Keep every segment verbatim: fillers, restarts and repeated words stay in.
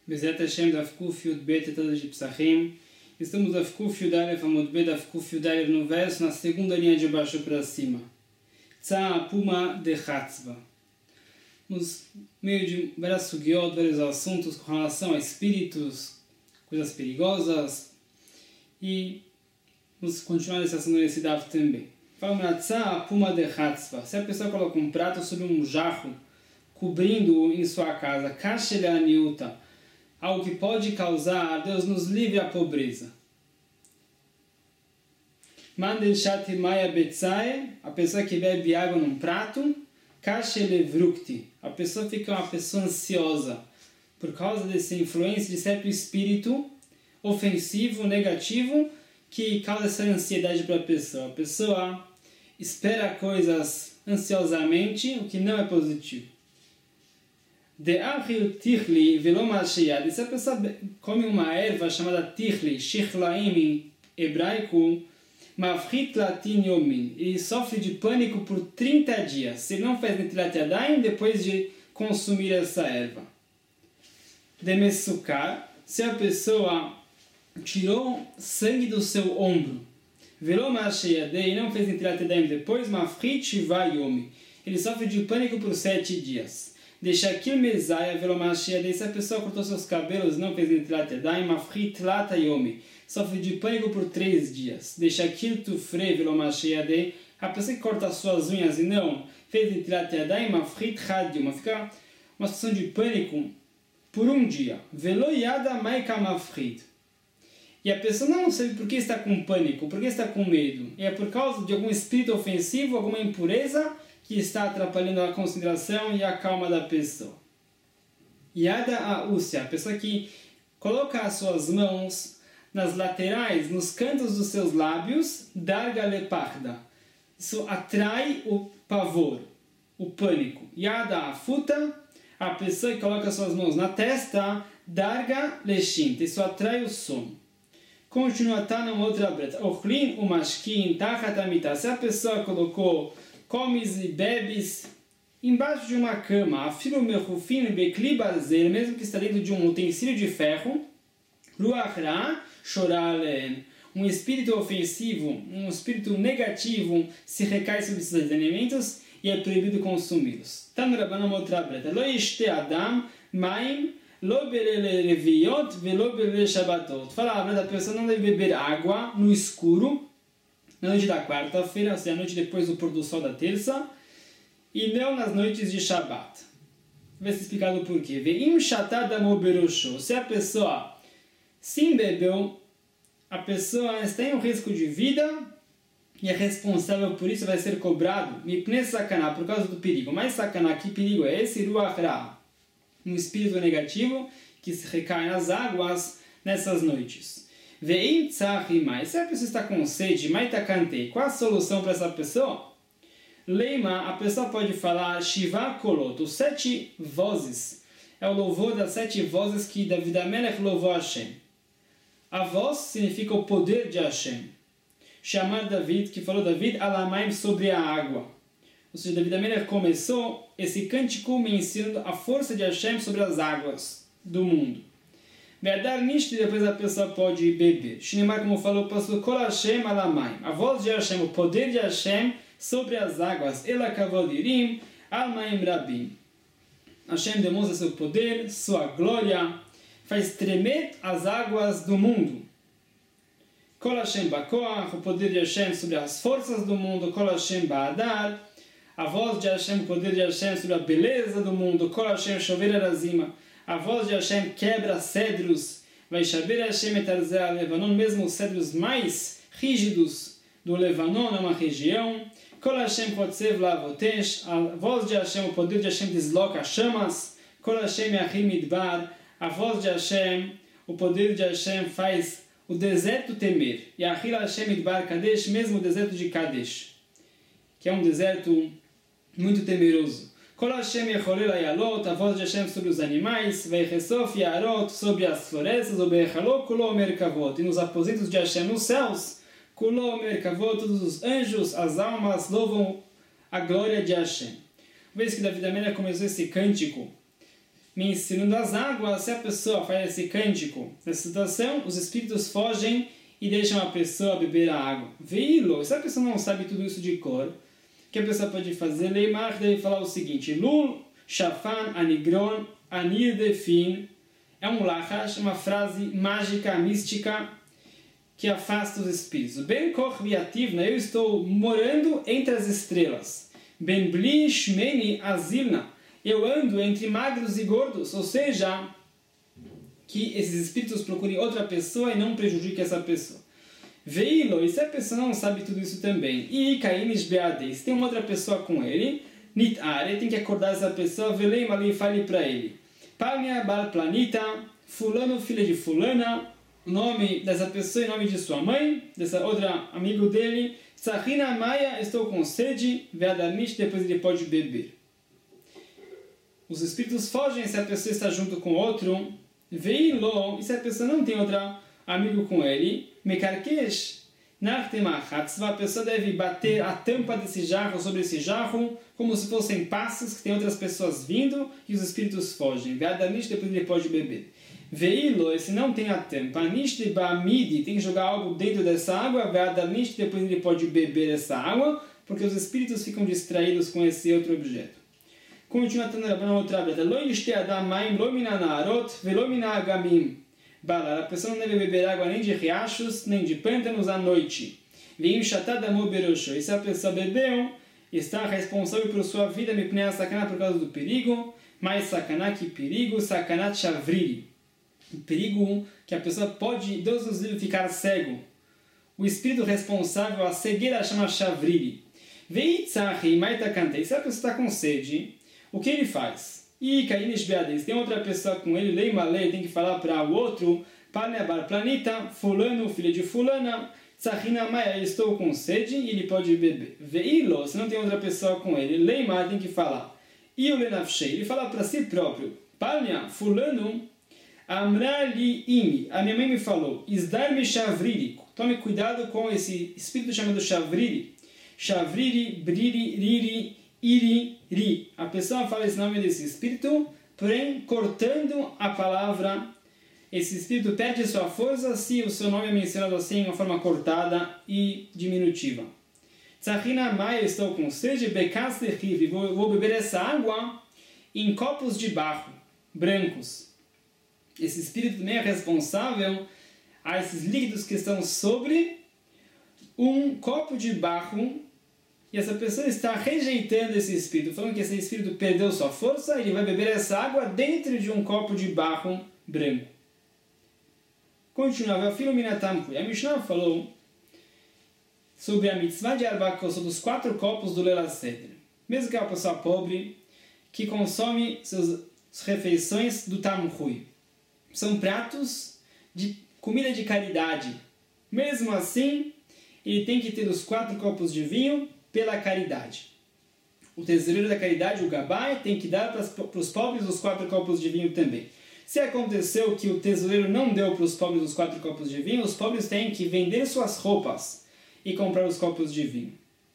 Bezerra Hashem Daf Kuf Yud Bet Tetadas de Psachim. Estamos Daf Kuf Yud Alef Amud Bet Daf Kuf Yud Alef no verso, na segunda linha de baixo para cima. Tza Puma de Hatzva. Nos meio de várias sugiot, vários assuntos com relação a espíritos, coisas perigosas. E vamos continuar esse assunto nesse Daf também. Fala Tza Puma de Hatzva. Se a pessoa coloca um prato sobre um jarro, cobrindo-o em sua casa, Kashele Aniuta, algo que pode causar, Deus nos livre a pobreza. Mandel Shati Maya Betzae, a pessoa que bebe água num prato, Kashele Vrukti, a pessoa fica uma pessoa ansiosa, por causa dessa influência de certo espírito ofensivo, negativo, que causa essa ansiedade para a pessoa. A pessoa espera coisas ansiosamente, o que não é positivo. De Achil Tichli Veloma Sheyad. Se a pessoa come uma erva chamada Tichli, Shichlaim em hebraico, Mafrit Latin Yomin, ele sofre de pânico por trinta dias. Se ele não faz Netilat Yadayim depois de consumir essa erva. De Mesukar, se a pessoa tirou sangue do seu ombro, Veloma Sheyad, e não fez Netilat Yadayim depois, Mafrit Shiva Yomi, ele sofre de pânico por sete dias. Deixa aquilo mesaia velomachia, se a pessoa cortou seus cabelos e não fez netilat yadayim, mafrit lata yomi, sofre de pânico por três dias. Deixa aquilo tufre velomachia, a pessoa que corta suas unhas e não fez netilat yadayim, mafrit chad, fica uma situação de pânico por um dia. Velo yada maika mafrit. E a pessoa não sabe por que está com pânico, por que está com medo. E é por causa de algum espírito ofensivo, alguma impureza que está atrapalhando a concentração e a calma da pessoa. Yada Aúcia, a pessoa que coloca as suas mãos nas laterais, nos cantos dos seus lábios, Darga Lepachda. Isso atrai o pavor, o pânico. Yada Afuta, a pessoa que coloca as suas mãos na testa, Darga Leshint. Isso atrai o sono. Continua, tá numa outra breta. Ochlin umashkin tachatamita. Se a pessoa colocou comes e bebes embaixo de uma cama, afilo mechufin bekli barzel, mesmo que está dentro de um utensílio de ferro, ruach ra shoralen, um espírito ofensivo, um espírito negativo se recai sobre esses alimentos e é proibido consumi-los. Tá no Rabbanan outra breta. Lo yishte adam maim lo belele reviot velo belele shabatot. Fala a breta, a pessoa não deve beber água no escuro na noite da quarta-feira, ou seja, a noite depois do pôr do sol da terça, e não nas noites de Shabbat. Vai ser explicado por quê. Ve'im shatada moberosho. Se a pessoa se embebeu, a pessoa está em um risco de vida e é responsável por isso, vai ser cobrado. Mipne sakaná, por causa do perigo. Mas sakaná, que perigo é esse? Ruach ra, um espírito negativo que se recai nas águas nessas noites. Ve'im tzahimai, se a pessoa está com sede, maitakantei, qual a solução para essa pessoa? Leima, a pessoa pode falar Shiva Kolot, os sete vozes, é o louvor das sete vozes que David Amelech louvou a Hashem. A voz significa o poder de Hashem. Chamar David, que falou David Alamaim sobre a água. Ou seja, David Amelech começou esse cântico me ensinando a força de Hashem sobre as águas do mundo. Verdar nisto e depois a pessoa pode beber. Shinemar, como falou o pastor, Kol Hashem Alamaim. A voz de Hashem, o poder de Hashem sobre as águas. Ela kavodirim almaim rabim. Hashem demonstra seu poder, sua glória, faz tremer as águas do mundo. Kol Hashem bakoach, o poder de Hashem sobre as forças do mundo. Kol Hashem ba'adar, a voz de Hashem, o poder de Hashem sobre a beleza do mundo. Kol Hashem shover arazima. A voz de Hashem quebra cedros. Vai shaber Hashem etarzeh Levanon, mesmo os cedros mais rígidos do Levanon, é uma região. Kol Hashem kotzev lavotesh, a voz de Hashem, o poder de Hashem desloca chamas. Kol Hashem yachim midbar, a voz de Hashem, o poder de Hashem faz o deserto temer. Yachil Hashem midbar Kadesh, mesmo o deserto de Kadesh, que é um deserto muito temeroso. Kol Hashem yecholel ayalot, a voz de Hashem sobre os animais, veichesof yarot, sobre as florestas, obechalot, kulo merkavot, e nos aposentos de Hashem nos céus, kulo merkavot, todos os anjos, as almas louvam a glória de Hashem. Uma vez que David Amelech começou esse cântico me ensinando as águas. Se a pessoa faz esse cântico, nessa situação, os espíritos fogem e deixam a pessoa beber a água. Veilo, se a pessoa não sabe tudo isso de cor, o que a pessoa pode fazer? Leimar deve falar o seguinte: Lul, Shafan, Anigron, Anir Defin. É um lachash, uma frase mágica, mística, que afasta os espíritos. Ben Koch Viativna, eu estou morando entre as estrelas. Ben Bli Shmeni Azilna, eu ando entre magros e gordos, ou seja, que esses espíritos procurem outra pessoa e não prejudiquem essa pessoa. Veilo, e se a pessoa não sabe tudo isso também, e Kainish Beades, tem uma outra pessoa com ele, Nitare, tem que acordar essa pessoa, Veleim ali e fale para ele. Palmia Bar Planita, fulano, filha de fulana, o nome dessa pessoa e o nome de sua mãe, dessa outra amigo dele, Sahina Maia, estou com sede, Veadamish, depois ele pode beber. Os espíritos fogem se a pessoa está junto com outro, Veilo, e se a pessoa não tem outro amigo com ele, Mekarkesh, Nartemachatz, a pessoa deve bater a tampa desse jarro sobre esse jarro, como se fossem passos que tem outras pessoas vindo e os espíritos fogem. Veadamish, depois ele pode beber. Veilo, se não tem a tampa, Nishte Bamidi, tem que jogar algo dentro dessa água, Veadamish, depois ele pode beber essa água, porque os espíritos ficam distraídos com esse outro objeto. Continua na outra vez. Lo yishte adam maim lo min ha'na'arot velo min ha'agamim. Balar, a pessoa não deve beber água nem de riachos, nem de pântanos à noite. Veim shatad amo berosho. E se a pessoa bebeu, está responsável por sua vida, me pnei a sakana por causa do perigo, mais sakana que perigo, sakana chavriri. O perigo que a pessoa pode, Deus nos livre, ficar cego. O espírito responsável, a cegueira, chama chavriri. Veitzahi maitakante. E se a pessoa está com sede, o que ele faz? E Kainish Beades, tem outra pessoa com ele, lei malei, tem que falar para o outro, Panebar Planita, fulano, filho de fulana, Tsahina Maia, estou com sede, e ele pode beber. Veilo, se não tem outra pessoa com ele, lei malei, tem que falar. E o Lenafshei, ele fala para si próprio, Palha, fulano, Amrali Imi, a minha mãe me falou, Isdar-me Shavriri, tome cuidado com esse espírito chamado Shavriri, Shavriri, Briri, Riri, Iri, Ri. A pessoa fala esse nome desse espírito, porém, cortando a palavra, esse espírito perde sua força se o seu nome é mencionado assim, de uma forma cortada e diminutiva. Tsahina Maia, estou com sede, Bekas de Rivi, vou, vou beber essa água em copos de barro, brancos. Esse espírito também é responsável a esses líquidos que estão sobre um copo de barro. E essa pessoa está rejeitando esse espírito, falando que esse espírito perdeu sua força, ele vai beber essa água dentro de um copo de barro branco. Continuava, a Mishnah falou sobre a mitzvah de Arbakos, sobre os quatro copos do Leila Seder. Mesmo que é uma pessoa pobre, que consome suas refeições do Tamchui. São pratos de comida de caridade. Mesmo assim, ele tem que ter os quatro copos de vinho pela caridade. O tesoureiro da caridade, o Gabai, tem que dar para os pobres os quatro copos de vinho também. Se aconteceu que o tesoureiro não deu para os pobres os quatro copos de vinho, os pobres têm que vender suas roupas e comprar os copos de vinho.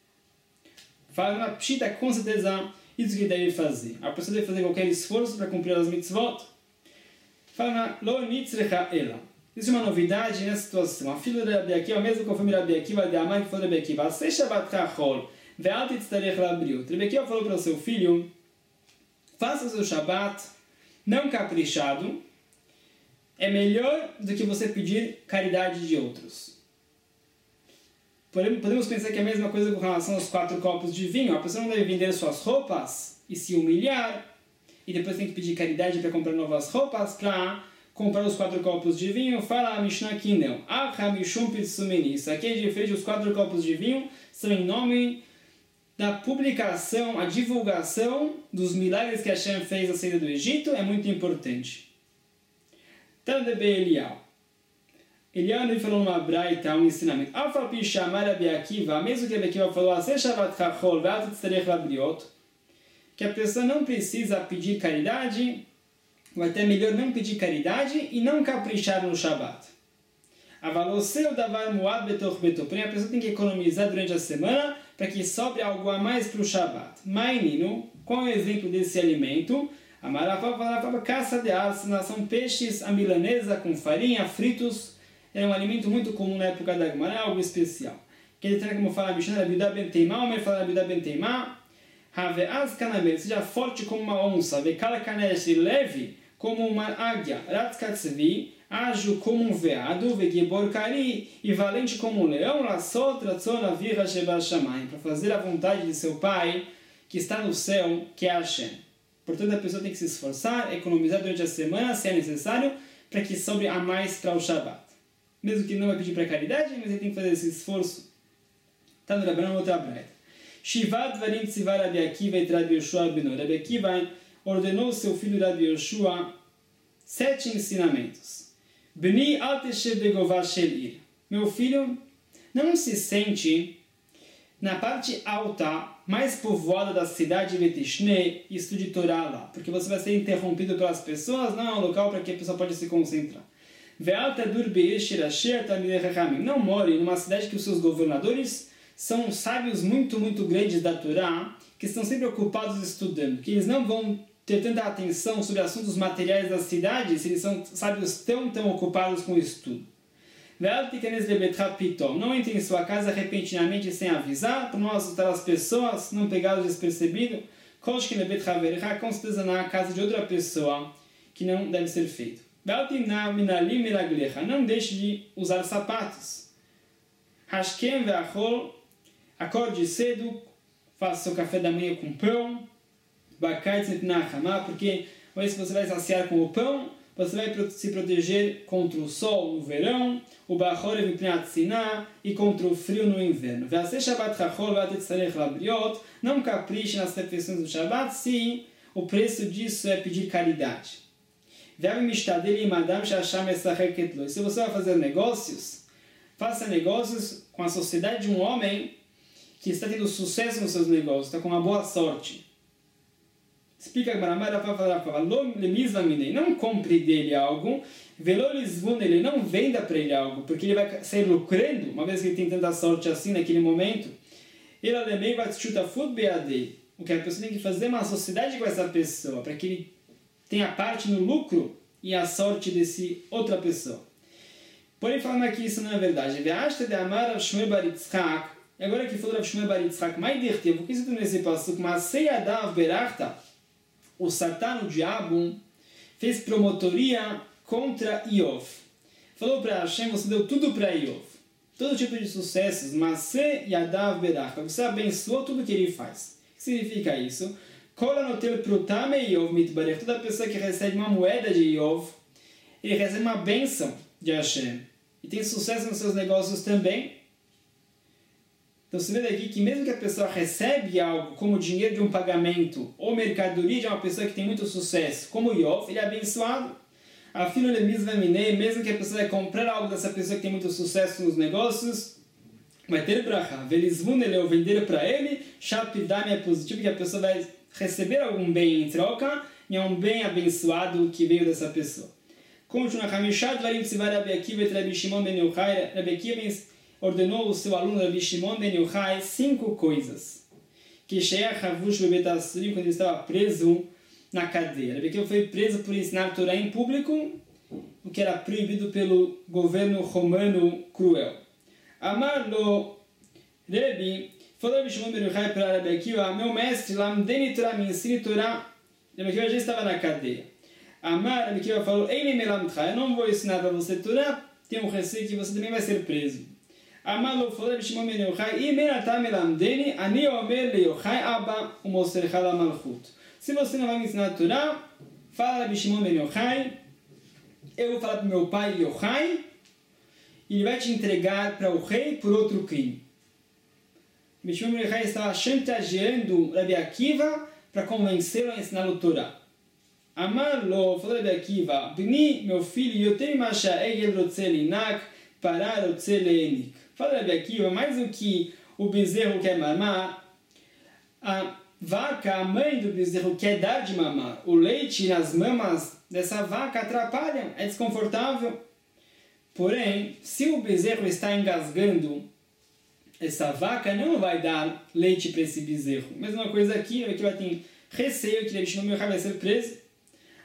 Fala na pshita, com certeza, isso que deve fazer. A pessoa deve fazer qualquer esforço para cumprir as mitzvot. Fala na lo nitzrecha ela. Isso é uma novidade nessa situação. A filha de Rabi Akiva, mesmo conforme Rabi Akiva, de Amar que falou Rabi Akiva, se Shabbat Kachol, ve'al titzarech labriut. Rabi Akiva falou para o seu filho, faça o seu Shabbat não caprichado, é melhor do que você pedir caridade de outros. Podemos pensar que é a mesma coisa com relação aos quatro copos de vinho. A pessoa não deve vender suas roupas e se humilhar, e depois tem que pedir caridade para comprar novas roupas, para comprar os quatro copos de vinho. Fala a Mishnah que não. Isso aqui é diferente, os quatro copos de vinho são em nome da publicação, a divulgação dos milagres que Hashem fez na saída do Egito, é muito importante. Tandebe Eliyahu. Eliyahu ele falou numa braita, um ensinamento. Alfapi chamar Rabi Akiva, mesmo que Rabi Akiva falou, Aseh Shabbat Chachol, ve'al titzarech labriot, que a pessoa não precisa pedir caridade, ou até melhor não pedir caridade e não caprichar no Shabbat. Avaloseu davar muad betoch betoch. Porém, a pessoa tem que economizar durante a semana para que sobre algo a mais para o Shabbat. Mainino, qual é o exemplo desse alimento? A Marafá falava caça de arsena, são peixes à milanesa com farinha, fritos. Era um alimento muito comum na época da Gemara, algo especial. Que ele tem como fala a Mishnah, Rabi Yehuda ben Teimá, o Mer fala Rabi Yehuda ben Teimá, Haveaz kanamel, seja forte como uma onça, Vekala kanesh, leve como uma águia, Ratzkatzvi, ágil como um veado, Vegebor kari, e valente como um leão, Lassot ratzon avira sheba shamayim, para fazer a vontade de seu pai, que está no céu, que é Hashem. Portanto, a pessoa tem que se esforçar, economizar durante a semana, se é necessário, para que sobre a mais para o Shabbat. Mesmo que não vai pedir para caridade, mas ele tem que fazer esse esforço. Está no Rabanan, outra braita. Shivat varim tzivar Rabi Akiva et Rabi Yoshua beno. Rabi Akiva ordenou seu filho Rabi Yoshua sete ensinamentos. Bni al teshev begovah shel ir. Meu filho, não se sente na parte alta, mais povoada da cidade de Vetishne, e estude Torá lá, porque você vai ser interrompido pelas pessoas, não é um local para que a pessoa pode se concentrar. Não more numa cidade que os seus governadores são sábios muito, muito grandes da Torá, que estão sempre ocupados estudando, que eles não vão ter tanta atenção sobre assuntos materiais da cidade se eles são sábios tão, tão ocupados com o estudo. Não entre em sua casa repentinamente sem avisar, para não assustar as pessoas, não pegá-los despercebido. Com certeza na casa de outra pessoa, que não deve ser feito. Não deixe de usar sapatos. Acorde cedo, faça seu café da manhã com pão. Porque uma vez que você vai saciar com o pão, você vai se proteger contra o sol no verão, o bachorev e contra o frio no inverno. Não capriche nas refeições do Shabbat se o preço disso é pedir caridade. Se você vai fazer negócios, faça negócios com a sociedade de um homem que está tendo sucesso nos seus negócios, está com uma boa sorte. Explica a Gmaramara para falar, não compre dele algo, ele não venda para ele algo, porque ele vai sair lucrando, uma vez que ele tem tanta sorte assim naquele momento. Ele também vai chutar food beadei. O que a pessoa tem que fazer é uma sociedade com essa pessoa, para que ele tenha parte no lucro e a sorte desse outra pessoa. Porém, falando aqui, isso não é verdade. Agora que falou Rav Shmuel bar Yitzchak, o que isso tem nesse passuco? Mas Seyadav berachta, o Satan, o diabo, fez promotoria contra Iov. Falou para Hashem, você deu tudo para Iov. Todo tipo de sucessos, mas se Yadav berachta, você abençoou tudo que ele faz. O que significa isso? Toda pessoa que recebe uma moeda de Iov, ele recebe uma bênção de Hashem. E tem sucesso nos seus negócios também. Então você vê daqui que mesmo que a pessoa recebe algo como dinheiro de um pagamento ou mercadoria de uma pessoa que tem muito sucesso, como Iov, ele é abençoado. A filha mesmo que a pessoa vai comprar algo dessa pessoa que tem muito sucesso nos negócios, vai ter brachá. Velizvun ele ou vender para ele, shapidam é positivo, que a pessoa vai receber algum bem em troca, e é um bem abençoado que veio dessa pessoa. Continua, Hamishad varim tzivar Rabi Akiva et Rabi Shimon ben Yochai. Rabi Akiva ordenou o seu aluno Rabi Shimon ben Yochai cinco coisas. Que Sheach Havush bebet Asurim, quando ele estava preso na cadeia. Rabi Akiva foi preso por ensinar Torá em público, o que era proibido pelo governo romano cruel. Amar lo Rebi, falou Rabi Shimon ben Yochai para Rabi Akiva, meu mestre, Lamdeni Torá, me ensine Torá. Rabi Akiva já estava na cadeia. Amar, Rabi Akiva falou, Eini melamtcha, eu não vou ensinar para você Torá, tenho um receio que você também vai ser preso. Amar lo falou Rabi Shimon ben Yochai, Imenatá melamdeni, ani omer le Yochai abba umosercha la malchut. Se você não vai me ensinar Torá, fala Rabi Shimon ben Yochai, eu vou falar para o meu pai Yochai, e ele vai te entregar para o rei por outro crime. Rabi Shimon ben Yochai estava chantageando Rabi Akiva para convencê-lo a ensinar o Torá. Amar lo, falou Rabi Akiva, Bni, meu filho, yotem masha egel rotze linak, parar rotze leenik. Fala Rabi Akiva, mais do que o bezerro quer mamar, a vaca, a mãe do bezerro, quer dar de mamar. O leite nas mamas dessa vaca atrapalham, é desconfortável. Porém, se o bezerro está engasgando, essa vaca não vai dar leite para esse bezerro. Mesma coisa aqui, Rabi Akiva tem receio que Rabi Shimon ben Yochai vai ser preso.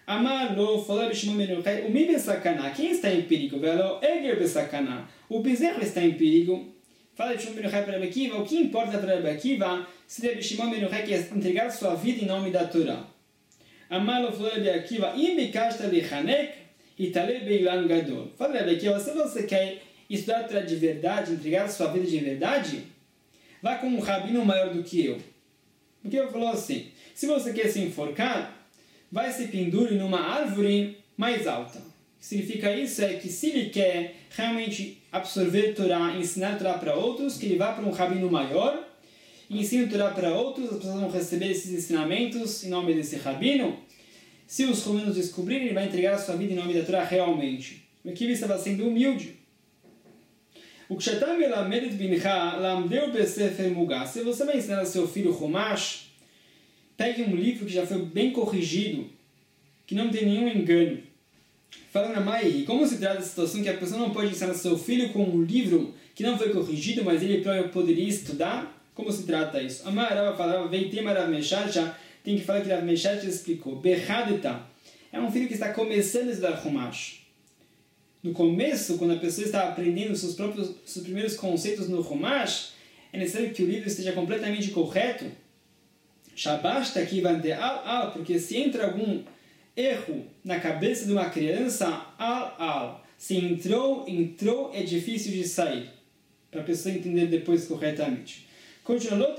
Amalo, falou Rabi Shimon ben Yochai, o mi besakana, quem está em perigo? Velo, eger besakana, o bezerro está em perigo. Fala Rabi Shimon ben Yochai para Rabi Akiva, o que importa para Rabi Akiva se Rabi Shimon ben Yochai quer entregar sua vida em nome da Torá? Amalo, falou Rabi Akiva, im bikashta lichanek, itale beilan gadol. Fala Rabi Akiva, se você quer estudar a Torá de verdade, entregar sua vida de verdade, vá com um rabino maior do que eu. Porque eu falou assim, se você quer se enforcar, vai se pendure numa árvore mais alta. O que significa isso é que se ele quer realmente absorver Torá, ensinar Torá para outros, que ele vá para um rabino maior, e ensine Torá para outros, as pessoas vão receber esses ensinamentos em nome desse rabino. Se os romanos descobrirem, ele vai entregar a sua vida em nome da Torá realmente. O que ele estava sendo humilde. O Kshatam Melamedet Bincha Lamdeu Besefer Mugah. Se você vai ensinar ao seu filho Chumash, pegue um livro que já foi bem corrigido, que não tem nenhum engano. Falando a Mai, como se trata da situação que a pessoa não pode ensinar ao seu filho com um livro que não foi corrigido, mas ele próprio poderia estudar? Como se trata isso? A Marava falava, Veitem Rav Meshacha, tem que falar que Rav Meshacha explicou. Bechadeta é um filho que está começando a estudar Chumash. No começo, quando a pessoa está aprendendo seus próprios, seus primeiros conceitos no Chumash, é necessário que o livro esteja completamente correto. Shabashta aqui vai ter al al, porque se entra algum erro na cabeça de uma criança, al al. Se entrou, entrou, é difícil de sair. Para a pessoa entender depois corretamente. Continuou,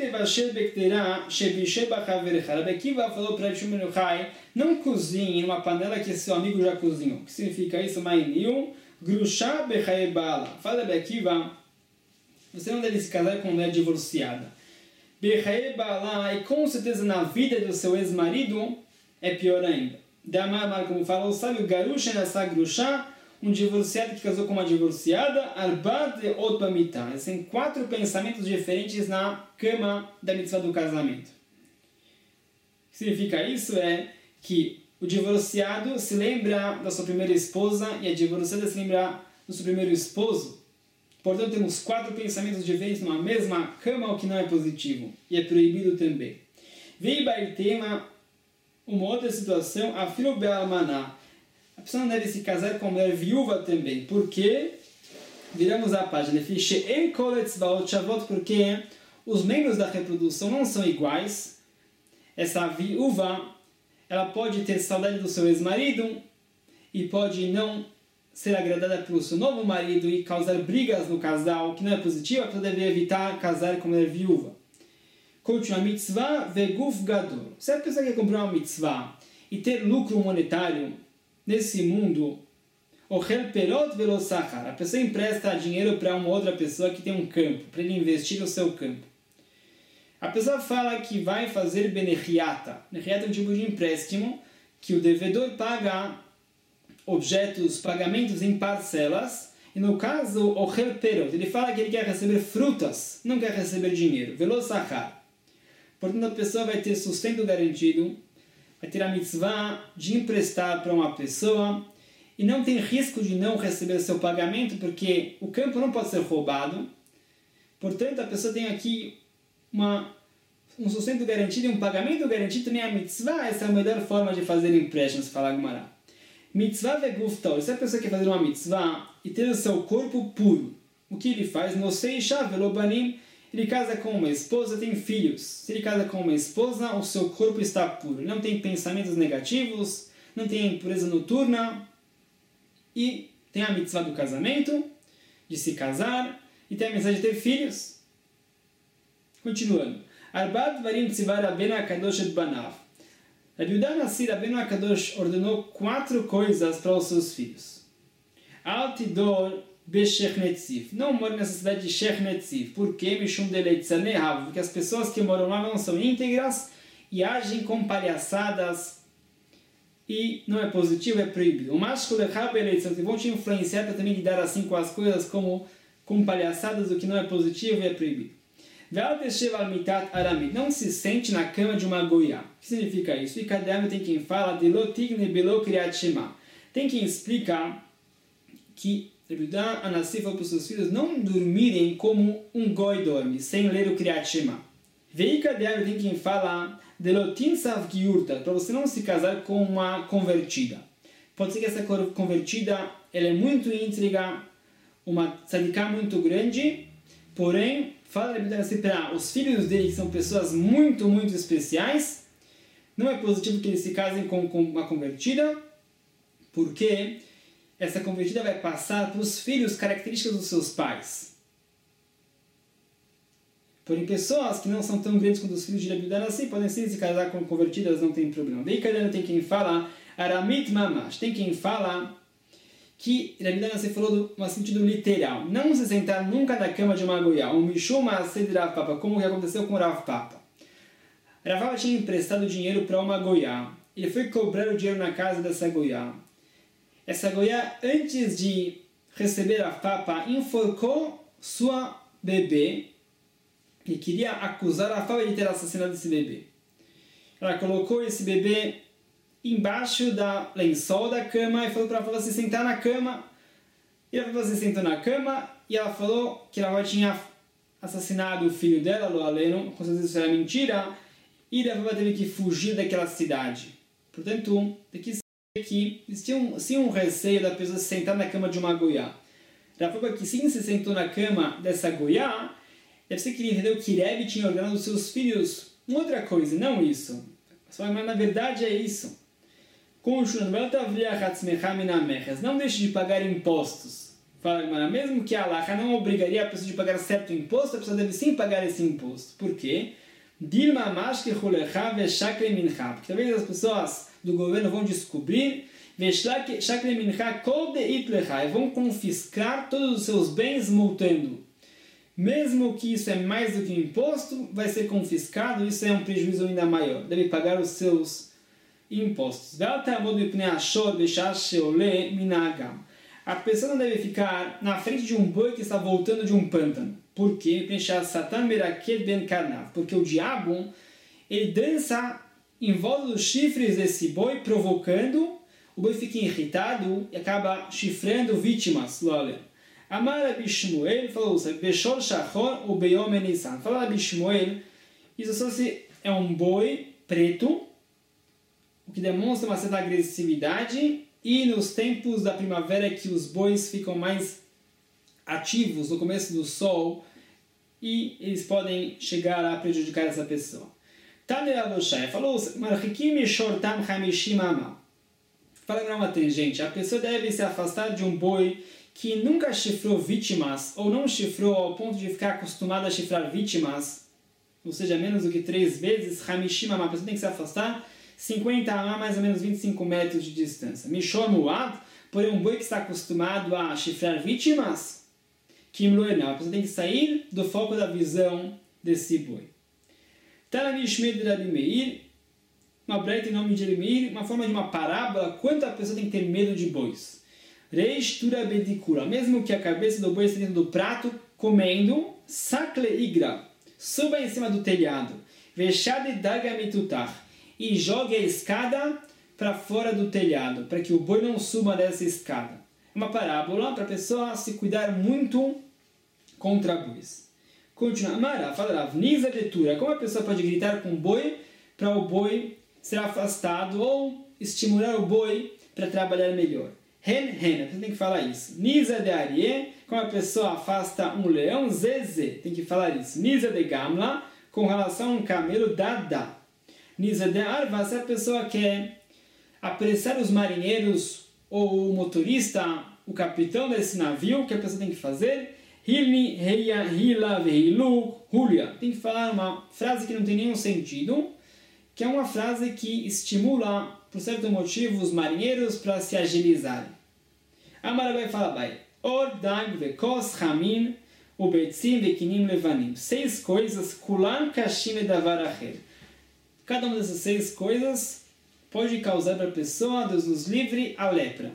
Rabi Akiva falou para Rabi Shimon ben Yochai, não cozinhe em uma panela que seu amigo já cozinhou. O que significa isso? Ma'iniu, grusha bechaye bala. Fala Rabi Akiva, você não deve se casar com uma mulher divorciada. Bechaye bala, e com certeza na vida do seu ex-marido é pior ainda. Damar, como fala o sábio, garusha nessa grusha, um divorciado que casou com uma divorciada, arbat de otbamita. Tem quatro pensamentos diferentes na cama da mitzvah do casamento. O que significa isso é que o divorciado se lembra da sua primeira esposa e a divorciada se lembra do seu primeiro esposo. Portanto, temos quatro pensamentos diferentes numa mesma cama, o que não é positivo. E é proibido também. Veio para o tema, uma outra situação, a filo be'almaná. A pessoa não deve se casar com uma mulher viúva também. Por quê? Viramos a página. Porque os membros da reprodução não são iguais. Essa viúva, ela pode ter saudade do seu ex-marido e pode não ser agradada pelo seu novo marido e causar brigas no casal, que não é positivo. A pessoa deve evitar casar com uma mulher viúva. Continua. Mitzvah veguf gadol. Se a pessoa quer comprar uma mitzvah e ter lucro monetário nesse mundo, a pessoa empresta dinheiro para uma outra pessoa que tem um campo, para ele investir no seu campo. A pessoa fala que vai fazer benechiata. Benechiata é um tipo de empréstimo que o devedor paga objetos, pagamentos em parcelas, e no caso, o perot, ele fala que ele quer receber frutas, não quer receber dinheiro. Velosachar. Portanto, a pessoa vai ter sustento garantido, vai ter a mitzvah de emprestar para uma pessoa e não tem risco de não receber seu pagamento, porque o campo não pode ser roubado. Portanto, a pessoa tem aqui uma, um sustento garantido e um pagamento garantido. Também a mitzvah, essa é a melhor forma de fazer empréstimos, fala Gemara. Mitzvah veguf taur. Se a pessoa quer fazer uma mitzvah e ter o seu corpo puro, o que ele faz? No seisha velobanim. Ele casa com uma esposa, tem filhos. Se ele casa com uma esposa, o seu corpo está puro. Não tem pensamentos negativos, não tem impureza noturna. E tem a mitzvah do casamento, de se casar, e tem a mitzvah de ter filhos. Continuando. Arbat varim tzivar Rabbeinu HaKadosh et banav. Rabi Yehuda Nassi, Rabbeinu HaKadosh ordenou quatro coisas para os seus filhos. Al tidor Beshechnetziv. Não mora nessa cidade de Shechnetziv. Por quê? Mishum deleitzaneh. Porque as pessoas que moram lá não são íntegras e agem com palhaçadas e não é positivo, é proibido. O macho vão te influenciar para também lidar assim com as coisas como com palhaçadas, o que não é positivo e é proibido. Não se sente na cama de uma goiá. O que significa isso? E cada ano tem quem fala de lotigne belo kriat shema. Tem quem explica que Rabi Yehuda Anassi falou para os seus filhos não dormirem como um goi dorme, sem ler o Kriyat Shema. Veika de tem quem fala Delotin sav giurta, para você não se casar com uma convertida. Pode ser que essa convertida ela é muito íntriga, uma tzadiká muito grande, porém, fala assim para os filhos dele, que são pessoas muito, muito especiais, não é positivo que eles se casem com, com uma convertida, porque essa convertida vai passar para os filhos características dos seus pais. Porém, pessoas que não são tão grandes quanto os filhos de Rabi Yehuda Hanassi podem sim se casar com convertidas, não tem problema. Daí, cada ano tem quem fala Aramit Mamash, tem quem fala que Rabi Yehuda Hanassi falou no sentido literal, não se sentar nunca na cama de uma goiá, um Mishum Maaseh de Rav Papa, como que aconteceu com Rav Papa. Rav Papa tinha emprestado dinheiro para uma goiá, ele foi cobrar o dinheiro na casa dessa goiá. Essa goiá, antes de receber Rav Papa, enforcou sua bebê e queria acusar Rav Papa de ter assassinado esse bebê. Ela colocou esse bebê embaixo da lençol da cama e falou para Rav Papa se sentar na cama. E Rav Papa se sentou na cama e ela falou que Rav Papa tinha assassinado o filho dela, Lo Aleno, com certeza isso era mentira, e Rav Papa teve que fugir daquela cidade. Portanto, daqui se vê que existia um, sim um receio da pessoa se sentar na cama de uma goiá. Rav Papa que sim se sentou na cama dessa goiá, deve ser que ele entendeu que Rebbe tinha ordenado aos seus filhos uma outra coisa, não isso. Mas na verdade é isso. Não deixe de pagar impostos. Fala, mesmo que a Alaha não obrigaria a pessoa de pagar certo imposto, a pessoa deve sim pagar esse imposto. Por quê? Porque talvez as pessoas do governo vão descobrir e vão confiscar todos os seus bens multando. Mesmo que isso é mais do que um imposto, vai ser confiscado, isso é um prejuízo ainda maior. Deve pagar os seus impostos. A pessoa não deve ficar na frente de um boi que está voltando de um pântano. Por quê? Porque o diabo ele dança em volta dos chifres desse boi, provocando, o boi fica irritado e acaba chifrando vítimas. Amar Rabi Shmuel falou, Beshor Shachor ou Beyom Nissan. Fala Rabi Shmuel, isso só se é um boi preto, o que demonstra uma certa agressividade, e nos tempos da primavera que os bois ficam mais ativos no começo do sol, e eles podem chegar a prejudicar essa pessoa. Tane Raboshai falou, Marchikim Shortam Hamishim Ama. Fala para uma tangente, a pessoa deve se afastar de um boi que nunca chifrou vítimas, ou não chifrou ao ponto de ficar acostumado a chifrar vítimas, ou seja, menos do que três vezes, Hamishim Amá, a pessoa tem que se afastar cinquenta amá, mais ou menos vinte e cinco metros de distância. Mishor Muad, porém um boi que está acostumado a chifrar vítimas, Kim Loenal, a pessoa tem que sair do foco da visão desse boi. Talami Shmed Rabi Meir, uma breta em nome de Rabi Meir, uma forma de uma parábola, quanto a pessoa tem que ter medo de bois. Reistura bedikura, mesmo que a cabeça do boi esteja dentro do prato, comendo, sakle igra, suba em cima do telhado, vexade dagamitutar, e jogue a escada para fora do telhado, para que o boi não suba dessa escada. É uma parábola para a pessoa se cuidar muito contra bois. Continua, Amara, fala Ravniza detura, como a pessoa pode gritar com o boi para o boi ser afastado ou estimular o boi para trabalhar melhor. Hen, hen, você tem que falar isso. Nisa de Arie, como a pessoa afasta um leão, zeze, tem que falar isso. Nisa de Gamla, com relação a um camelo, dada. Nisa de Arva, se a pessoa quer apressar os marinheiros ou o motorista, o capitão desse navio, o que a pessoa tem que fazer? Hilni, heia, hila, vehilu, hulia. Tem que falar uma frase que não tem nenhum sentido, que é uma frase que estimula, por certo motivo, os marinheiros para se agilizarem. Amar vai falar, vai. Or, dag, vekos, ramin, ubetzim, vekinim, levanim. Seis coisas, kulan, kashim e davar acher. Cada uma dessas seis coisas pode causar para a pessoa, Deus nos livre, a lepra.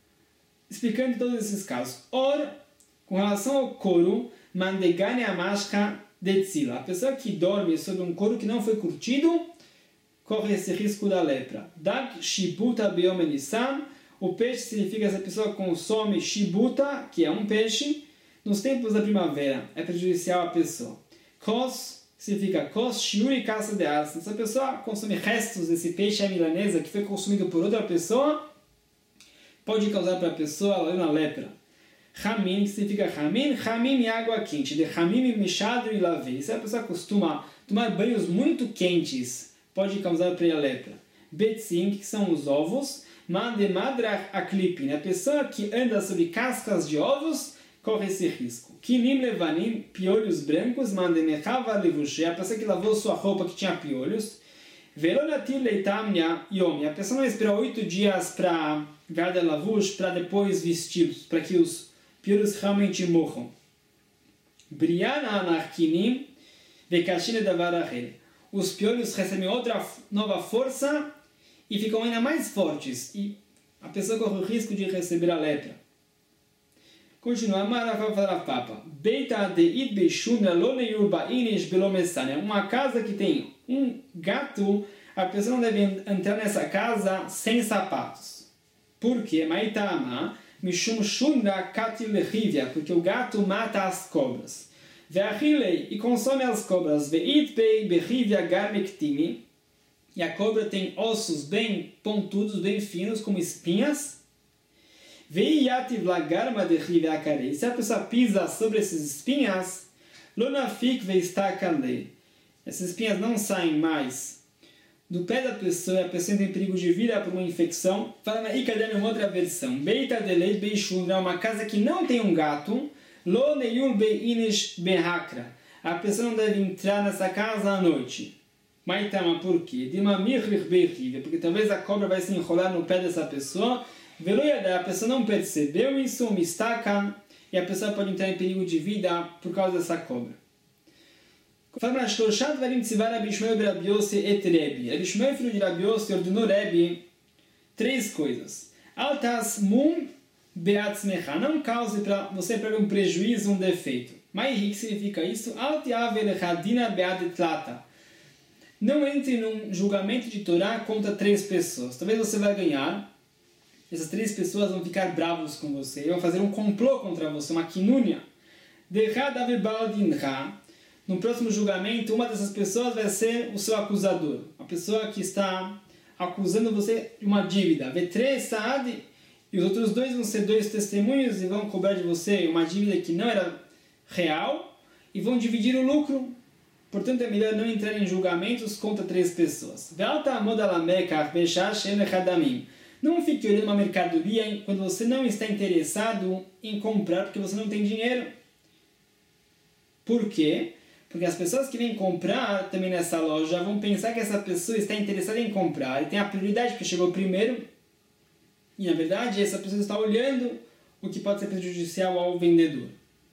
Explicando todos esses casos. Or, com relação ao couro, mandegane amashka detzila. A pessoa que dorme sobre um couro que não foi curtido, corre esse risco da lepra. Dag shibuta beyom nissan. O peixe significa que essa pessoa consome shibuta, que é um peixe, nos tempos da primavera. É prejudicial à pessoa. Kos, significa kos, shiur e caça de arça. Se a pessoa consome restos desse peixe à milanesa que foi consumido por outra pessoa, pode causar para a pessoa uma lepra. Hamim, que significa hamim, hamim é água quente, de hamim mexado e lavei. Se a pessoa costuma tomar banhos muito quentes, pode causar para ela lepra. Betzim, que são os ovos, mande madrach aklipin, a pessoa que anda sobre cascas de ovos, corre esse risco. Kinim levanim, piolhos brancos, mande mechava levushé, a pessoa que lavou sua roupa que tinha piolhos. Veronatil leitamnia yomi, a pessoa não esperou oito dias para guardar lavush, para depois vestir, para que os piolhos realmente morram. Briana anarkinim, vekashine davarahel. Os piolhos recebem outra nova força e ficam ainda mais fortes. E a pessoa corre o risco de receber a lepra. Continua, Papa. Beita de idbeshuna loneyur bainish belomessane. Uma casa que tem um gato, a pessoa não deve entrar nessa casa sem sapatos. Por quê? Maitama, mishum shunda katil lechivia, porque o gato mata as cobras. Ve'achilei, e consome as cobras. Ve'itpei bechivia garmektimi, e a cobra tem ossos bem pontudos, bem finos, como espinhas. Ve'yativ lagarma dechivia akarei, se a pessoa pisa sobre essas espinhas, lonafik ve'istakale, essas espinhas não saem mais do pé da pessoa, a pessoa tem perigo de vida por uma infecção. Fala na Ikadem uma outra versão. Beita de leit beishun, é uma casa que não tem um gato. Lo neyul beinish behakra, a pessoa não deve entrar nessa casa à noite. Maitama, por quê? Porque talvez a cobra vai se enrolar no pé dessa pessoa. A pessoa não percebeu isso, mistakan, e a pessoa pode entrar em perigo de vida por causa dessa cobra. Fala na Shloshad varim tzivar Rabi Shmuel b'Rabi Yossi et Rebi. Rabi Shmuel, filho de Rabi Yossi, ordenou Rebi três coisas. Altas mum beatzmecha, não cause para você para um prejuízo, um defeito. Mas o que significa isso? Alti avelechadina beadetlata. Não entre num julgamento de Torá contra três pessoas. Talvez você vai ganhar. Essas três pessoas vão ficar bravos com você. Vão fazer um complô contra você, uma quinúnia. No próximo julgamento, uma dessas pessoas vai ser o seu acusador. A pessoa que está acusando você de uma dívida. E os outros dois vão ser dois testemunhos e vão cobrar de você uma dívida que não era real e vão dividir o lucro. Portanto, é melhor não entrar em julgamentos contra três pessoas. Não fique olhando uma mercadoria quando você não está interessado em comprar porque você não tem dinheiro. Por quê? Porque as pessoas que vêm comprar também nessa loja vão pensar que essa pessoa está interessada em comprar e tem a prioridade porque chegou primeiro. E na verdade essa pessoa está olhando o que pode ser prejudicial ao vendedor.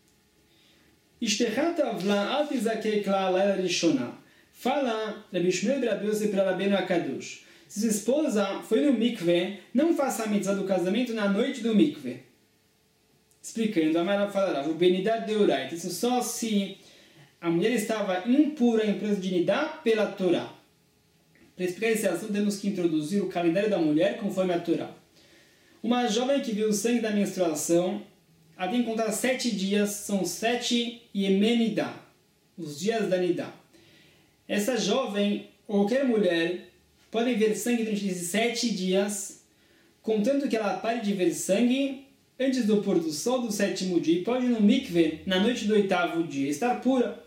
Fala Rabi Shmuel b'Rabi Yossi para Rabbeinu HaKadosh. Se sua esposa foi no mikve, não faça a mitzvah do casamento na noite do mikve. Explicando, a Mara falará, o benidad deorait, isso só se a mulher estava impura em preço de nidá pela Torá. Para explicar esse assunto, temos que introduzir o calendário da mulher conforme a Torá. Uma jovem que viu o sangue da menstruação, ela tem que contar sete dias, são sete yemenidá, os dias da nidá. Essa jovem, ou qualquer mulher, podem ver sangue durante esses sete dias, contanto que ela pare de ver sangue antes do pôr do sol do sétimo dia, e pode ir no mikve na noite do oitavo dia, estar pura.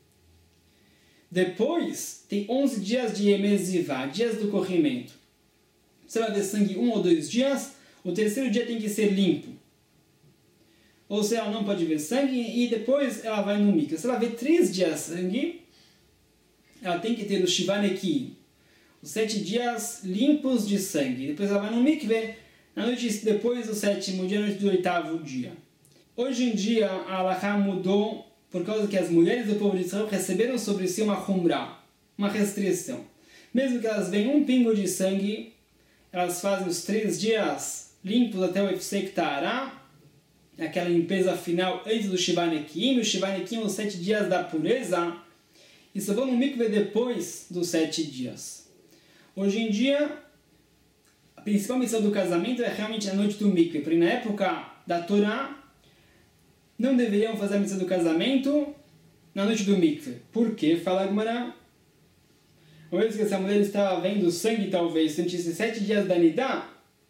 Depois, tem onze dias de Yemezivá, dias do corrimento. Você vai ver sangue um ou dois dias, o terceiro dia tem que ser limpo. Ou seja, ela não pode ver sangue e depois ela vai no mikve. Se ela vê três dias sangue, ela tem que ter o Shivaneki, os sete dias limpos de sangue. Depois ela vai no mikve, na noite depois do sétimo dia, na noite do oitavo dia. Hoje em dia, a Halakha mudou por causa que as mulheres do povo de Israel receberam sobre si uma humra, uma restrição. Mesmo que elas veem um pingo de sangue, elas fazem os três dias limpos até o Efsek Ta'ará, aquela limpeza final antes do Shivanekim, o Shivanekim os sete dias da pureza, e só vão no mikve depois dos sete dias. Hoje em dia, a principal missão do casamento é realmente a noite do mikve, porque na época da Torá, não deveriam fazer a missão do casamento na noite do mikve. Por quê? Fala Gemara. Uma vez que essa mulher estava vendo sangue, talvez, sentisse sete dias da Nidá,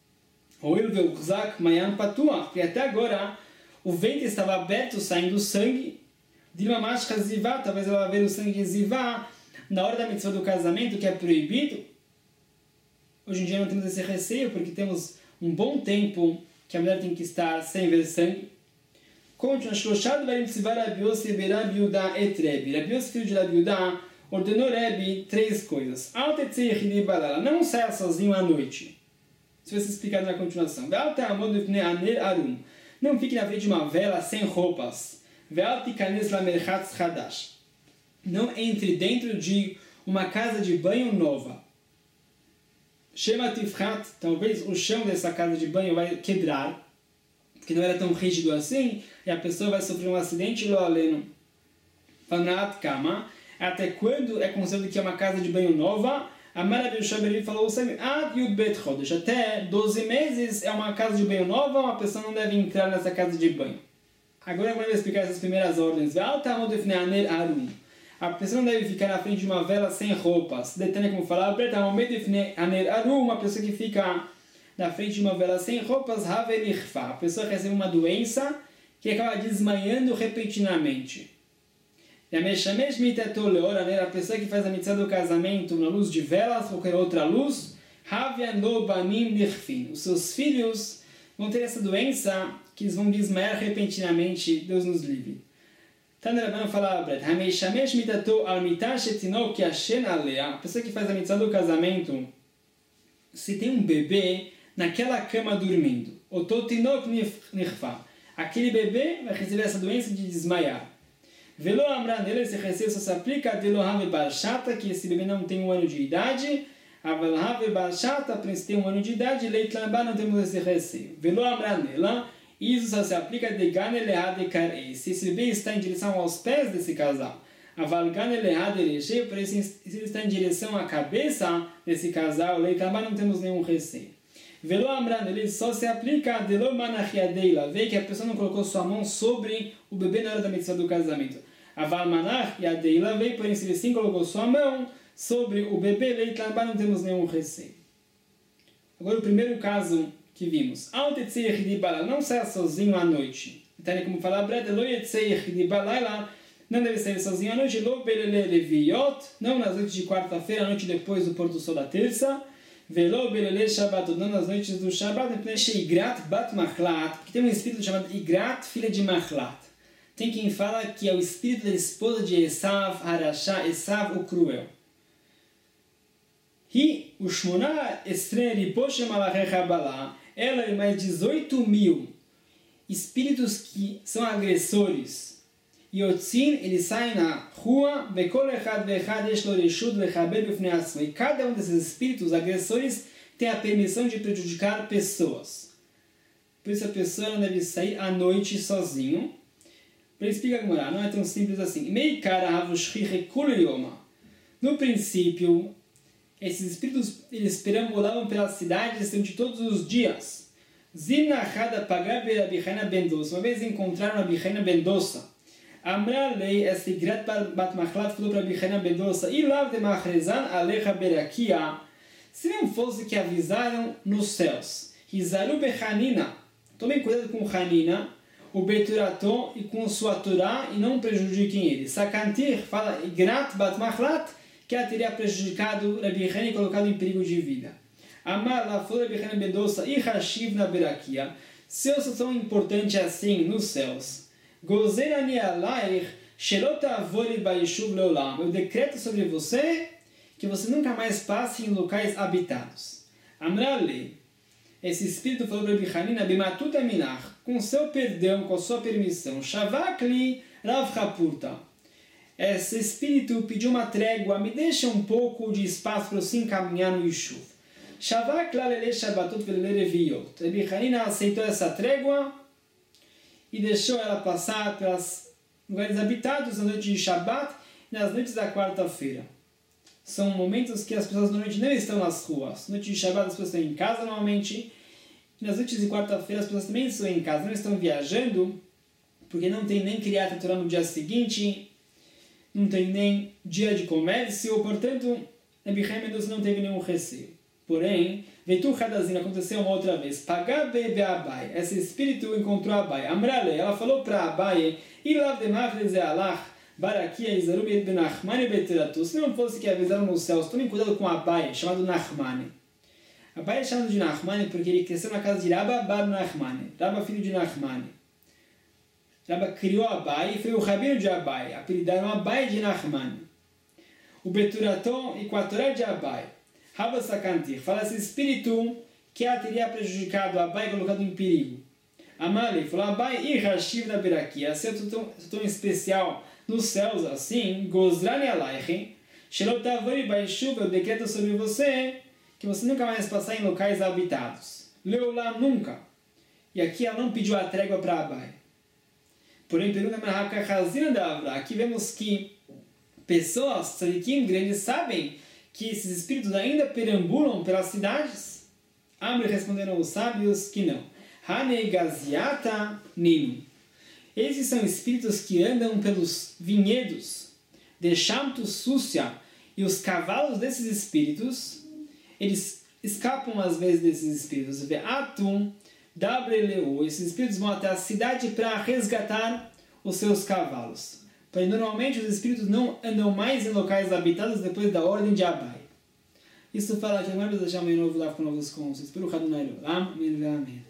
porque até agora o ventre estava aberto, saindo sangue, de uma máscara zivá, talvez ela vê o sangue de zivá, na hora da mitzvah do casamento, que é proibido. Hoje em dia não temos esse receio, porque temos um bom tempo que a mulher tem que estar sem ver sangue. Continua, Shloshad varim tzivar Rabi Yossi berabi Yehuda et Rebi. Rabi Yossi, filho de Rabi Yehuda, ordenou Rebi três coisas. Al tetzei yechidi balala, não saia sozinho à noite. Isso vai ser explicado na continuação. Ve'al ta'amod lifnei aner arum, não fique na frente de uma vela sem roupas. Ve'al tikanes lamerchatz chadash, não entre dentro de uma casa de banho nova. Shema tifchat, talvez o chão dessa casa de banho vai quebrar, porque não era tão rígido assim, e a pessoa vai sofrer um acidente lo aleno. Fanat kama, até quando é considerado que é uma casa de banho nova? A Maravilha Shabeli falou ad yud bet chodesh, até doze meses é uma casa de banho nova, uma pessoa não deve entrar nessa casa de banho. Agora eu vou explicar essas primeiras ordens. A pessoa não deve ficar na frente de uma vela sem roupas. Detalhe como falar, uma pessoa que fica na frente de uma vela sem roupas, a pessoa recebe uma doença que acaba desmaiando repentinamente. A pessoa que faz a mitzvah do casamento na luz de velas, qualquer outra luz, os seus filhos vão ter essa doença que eles vão desmaiar repentinamente. Deus nos livre. Tana Rabban fala, a pessoa que faz a mitzvah do casamento, se tem um bebê naquela cama dormindo, aquele bebê vai receber essa doença de desmaiar. Velo Amran, ele se receio só se aplica a Velo Have Balshata, que esse bebê não tem um ano de idade. A Velo Have Balshata, para esse ter um ano de idade, Leit Lamba não temos esse receio. Velo Amran, isso só se aplica de Gane Lehade Karei, se esse bebê está em direção aos pés desse casal. A Val Gane Lehade Leche, por isso se ele está em direção à cabeça desse casal, Leit Lamba não temos nenhum receio. Velo Amran, ele só se aplica a Delo Manachiadeila, vê que a pessoa não colocou sua mão sobre o bebê na hora da mitzvah do casamento. A Valmanach e a Deila veio, porém, se ele sim colocou sua mão sobre o bebê, Leitlambá, não temos nenhum receio. Agora, o primeiro caso que vimos. Não saia sozinho à noite. Então, como fala a Breta, não deve sair sozinho à noite. Não nas noites de quarta-feira, a noite depois do pôr do sol da terça. Não nas noites do Shabbat. Porque tem um espírito chamado Igrat, filha de Machlat. Tem quem fala que é o espírito da esposa de Esav, Harashá, Esav, o cruel. E o Shmoná Estreri Poshem Alarecha Balá, ela e mais dezoito mil espíritos que são agressores. E Otzin, eles saem na rua, Bekol Echad Vechad Eshlo Reshut Lechaber Bifnei Atzmo. E cada um desses espíritos agressores tem a permissão de prejudicar pessoas. Por isso a pessoa não deve sair à noite sozinho. Para explicar como não é tão simples assim. No princípio, esses espíritos eles perambulavam pelas cidades durante todos os dias. Uma vez encontraram a Bichaina Bendosa. Amra lei esse Igrat bat Machlat falou para a Bichaina Bendosa: Ilav de Machrezan alecha berakia. Se não fosse que avisaram nos céus. Hizaru bechanina. Tomem cuidado com Hanina. O Beturaton e com sua Torá e não prejudiquem ele. Sakantir fala Igrat bat Machlat, que ela teria prejudicado Rabi Hani e colocado em perigo de vida. Amar lá falou Rabi Hani Bendosa e Hashiv na Berakia. Se eu sou tão importante assim nos céus, Gozerani alair shelot avori baishuv leolam. Eu decreto sobre você que você nunca mais passe em locais habitados. Amrale. Esse espírito falou para Rabi Hanina, Bimatuta Minach, com seu perdão, com sua permissão, Shavakli Rav Hapurta. Esse espírito pediu uma trégua, me deixa um pouco de espaço para eu se encaminhar no Yishuv. Shavakli Lele Shabbatot Velele Reviot. Rabi Hanina aceitou essa trégua e deixou ela passar pelos lugares habitados na noite de Shabbat e nas noites da quarta-feira. São momentos que as pessoas normalmente não estão nas ruas. Na noite de Shabbat as pessoas estão em casa normalmente. E nas noites de quarta-feira as pessoas também estão em casa, não estão viajando, porque não tem nem criado Torá no dia seguinte. não tem nem dia de comércio, portanto, Rabi Chaim Ben Dosa não teve nenhum receio. Porém, Veitu Hadazin aconteceu uma outra vez. Pagabe be Abai. Esse espírito encontrou Abai. Amrale, ela falou para Abai, Ilav de Mafreze Alach, Barakia Izaru Ben Nachmani Beteratu. Se não fosse que avisaram nos céus, tomem cuidado com Abai, chamado Nachmani. Abai é chamado de Nachmani porque ele cresceu na casa de Rabba Bar Nachmani. Rabba, filho de Nachmani. Rabba criou Abai e foi o rabino de Abai. Apelidaram Abai de Nachmani. O Beturaton e com a Torá de Abai. Rabba Sakantir fala esse espírito que a teria prejudicado Abai e colocado em perigo. Amale falou Abai e Rashiv na Berakia. Se eu estou tão especial nos céus assim, Gozrani Alaichi, Shelotavori Baishuv, eu decreto sobre você que você nunca mais passar em locais habitados. Leolá nunca. E aqui ela não pediu a trégua para Abai. Porém, pergunta a Hazina da Avra. Aqui vemos que pessoas, tzadikim grandes, sabem que esses espíritos ainda perambulam pelas cidades. Amre responderam os sábios que não. Hane Gaziata Ninu. Esses são espíritos que andam pelos vinhedos de Shamtu Súcia, e os cavalos desses espíritos, eles escapam às vezes desses espíritos. Ve'atum Dabreleu. Esses espíritos vão até a cidade para resgatar os seus cavalos. Porém, normalmente os espíritos não andam mais em locais habitados depois da ordem de Abai. Isso fala que agora nós deixamos um novo lá com novos conceitos. Pelo Radunai Olam, amém.